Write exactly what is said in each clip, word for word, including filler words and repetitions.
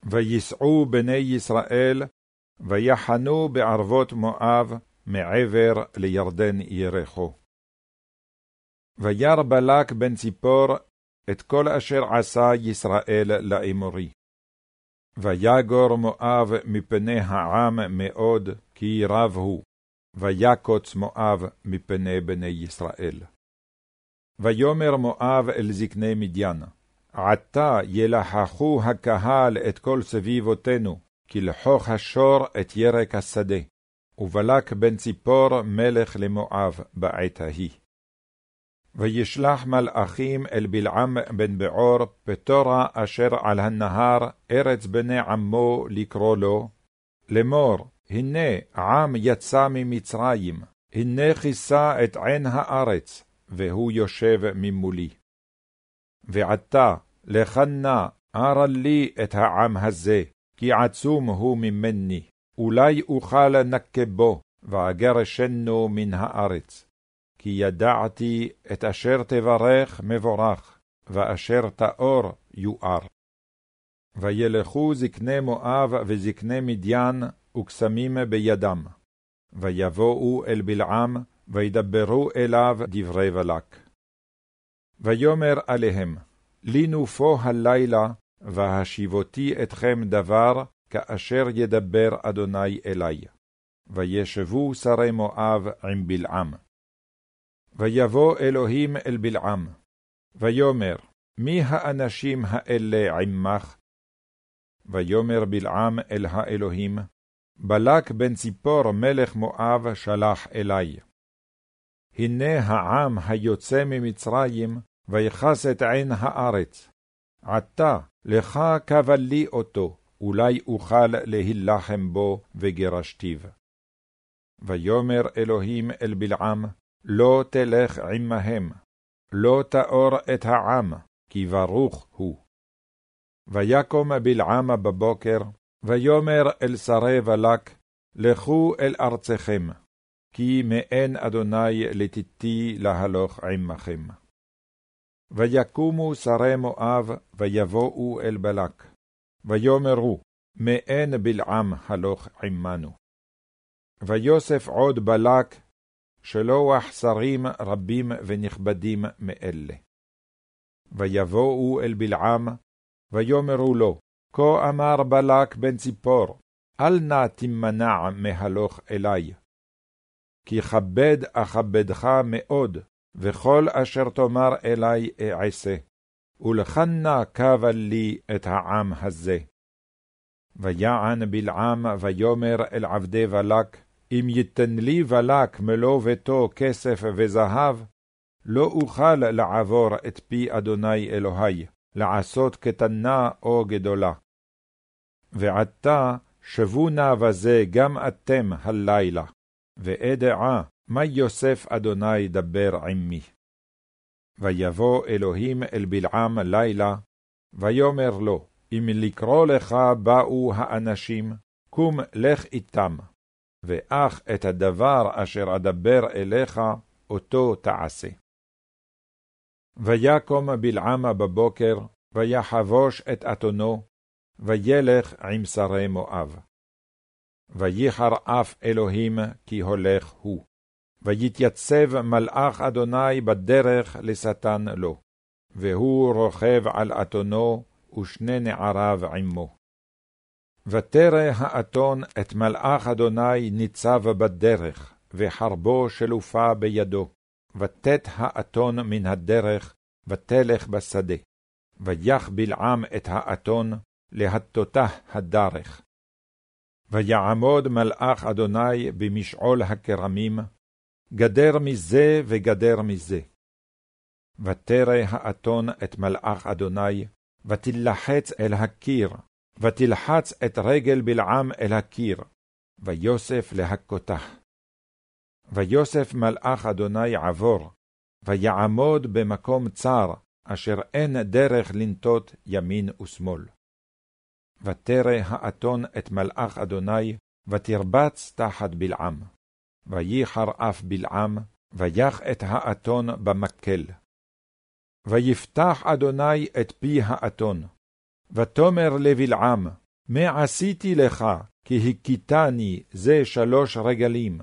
ויסעו בני ישראל, ויחנו בערבות מואב, מעבר לירדן ירחו. וירא בלק בן ציפור, את כל אשר עשה ישראל לאמורי. ויגור מואב מפני העם מאוד, כי רב הוא, ויקוץ מואב מפני בני ישראל. ויאמר מואב אל זקני מדיין, עתה ילחכו הקהל את כל סביבותינו, כלחוך השור את ירק השדה, ובלק בן ציפור מלך למואב בעת ההיא. וישלח מלאכים אל בלעם בן בעור, פטורה אשר על הנהר, ארץ בני עמו לקרוא לו, לאמור, הנה עם יצא ממצרים, הנה כיסה את עין הארץ, והוא יושב ממולי. ועתה, לך נא, ארא לי את העם הזה, כי עצום הוא ממני, אולי אוכל נקבו, ואגרשנו מן הארץ. כי ידעתי את אשר תברך מבורך, ואשר תאור יואר. וילכו זקני מואב וזקני מדיין, וקסמים בידם. ויבואו אל בלעם, וידברו אליו דברי בלק. ויאמר עליהם, לינו פה הלילה, והשיבותי אתכם דבר, כאשר ידבר אדוני אלי. וישבו שרי מואב עם בלעם. ויבוא אלוהים אל בלעם, ויאמר, מי האנשים האלה עמך? ויאמר בלעם אל האלוהים, בלק בן ציפור מלך מואב שלח אלי. הנה העם היוצא ממצרים, ויחס את עין הארץ. עתה לך קבל לי אותו, אולי אוכל להילחם בו וגרשתיו. ויאמר אלוהים אל בלעם, לא תלך עמהם, לא תאור את העם, כי ברוך הוא. ויקום בלעם בבוקר, ויאמר אל שרי בלק, לכו אל ארצכם, כי מאין אדוני לתיתי להלוך עמכם. ויקומו שרי מואב, ויבואו אל בלק, ויאמרו, מאין בלעם הלוך עמנו. ויוסף עוד בלק, שלוח שרים רבים ונכבדים מאלה. ויבואו אל בלעם, ויאמרו לו, כה אמר בלק בן ציפור, אל נא תמנע מהלוך אלי. כי כבד אכבדך מאוד, וכל אשר תאמר אלי אעשה, ולך נא קבל לי את העם הזה. ויען בלעם ויאמר אל עבדי בלק, אם ייתן לי בלק מלוא ביתו כסף וזהב, לא אוכל לעבור את פי אדוני אלוהי, לעשות קטנה או גדולה. ועתה שבו נא בזה גם אתם הלילה, ואדעה מה יוסף אדוני דבר עמי. ויבוא אלוהים אל בלעם לילה, ויאמר לו, אם לקרוא לך באו האנשים, קום לך איתם, ואך את הדבר אשר אדבר אליך, אותו תעשה. ויקום בלעם בבוקר, ויחבוש את אתונו, וילך עם שרי מואב. וייחר אף אלוהים כי הולך הוא, ויתייצב מלאך אדוני בדרך לשטן לו, והוא רוכב על אתונו, ושני נעריו עמו. ותרא האתון את מלאך אדוני ניצב בדרך, וחרבו שלופה בידו, ותת האתון מן הדרך, ותלך בשדה. ויח בלעם את האתון, להטותה הדרך. ויעמוד מלאך אדוני במשעול הכרמים, גדר מזה וגדר מזה. ותרא האתון את מלאך אדוני, ותלחץ אל הקיר, ותלחץ את רגל בלעם אל הקיר, ויוסף להכותה. ויוסף מלאך אדוני עבור, ויעמוד במקום צר, אשר אין דרך לנטות ימין ושמאל. ותרא האתון את מלאך אדוני, ותרבץ תחת בלעם. וייחר אף בלעם, ויח את האתון במקל. ויפתח אדוני את פי האתון, ותאמר לבלעם, מה עשיתי לך, כי הכיתני זה שלוש רגלים?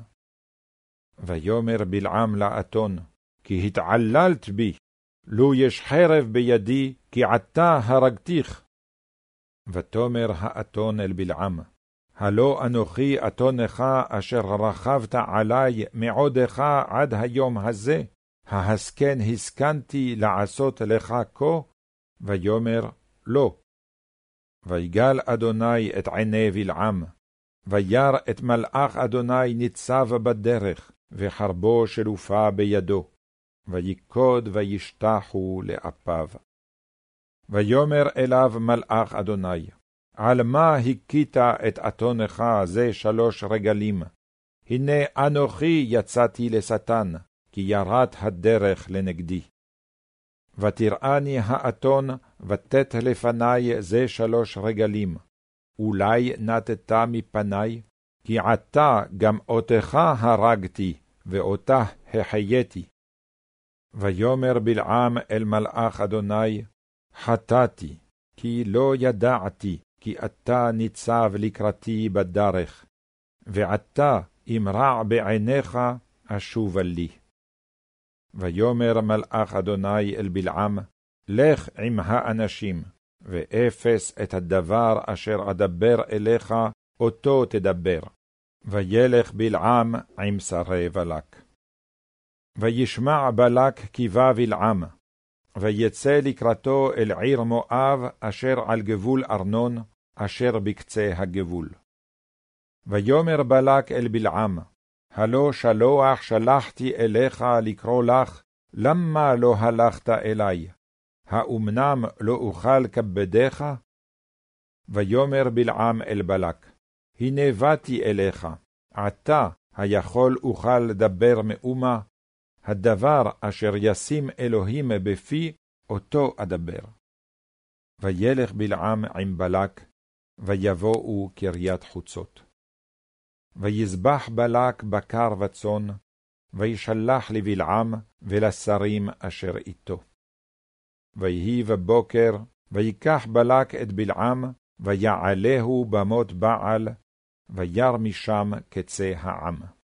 ויאמר בלעם לאתון, כי התעללת בי, לו יש חרב בידי, כי עתה הרגתיך. ותאמר האתון אל בלעם, הלא אנוכי אתונך אשר רכבת עלי מעודך עד היום הזה, ההסכן הסכנתי לעשות לך כה? ויאמר לא. ויגל אדוני את עיני בלעם, וירא את מלאך אדוני ניצב בדרך, וחרבו שלופה בידו, ויקוד וישתחו לאפיו. ויאמר אליו מלאך אדוני, על מה הכית את אתונך זה שלוש רגלים? הנה אנוכי יצאתי לשטן, כי ירת הדרך לנגדי. ותראני האתון, ותת לפני זה שלוש רגלים. אולי נתת מפני, כי עתה גם אותך הרגתי, ואותה החייתי. ויאמר בלעם אל מלאך אדוני, חטאתי, כי לא ידעתי, כי אתה ניצב לקראתי בדרך, ועתה אם רע בעיניך אשובה לי. ויאמר מלאך אדוני אל בלעם, לך עם האנשים, ואפס את הדבר אשר אדבר אליך, אותו תדבר. וילך בלעם עם שרי בלק. וישמע בלק כי בא בלעם, ויצא לקראתו אל עיר מואב אשר על גבול ארנון, אשר בקצה הגבול. ויאמר בלק אל בלעם, הלא שלוח שלחתי אליך לקרוא לך, למה לא הלכת אלי? האמנם לא אוכל כבדך? ויאמר בלעם אל בלק, הנה באתי אליך, עתה היכול אוכל לדבר מאומה, הדבר אשר ישים אלוהים בפי, אותו אדבר. וילך בלעם עם בלק, ויבואו קריית חוצות. ויזבח בלק בקר וצאן, וישלח לבלעם ולשרים אשר איתו. ויהי בבוקר, ויקח בלק את בלעם, ויעלהו במות בעל, ויר משם קצה העם.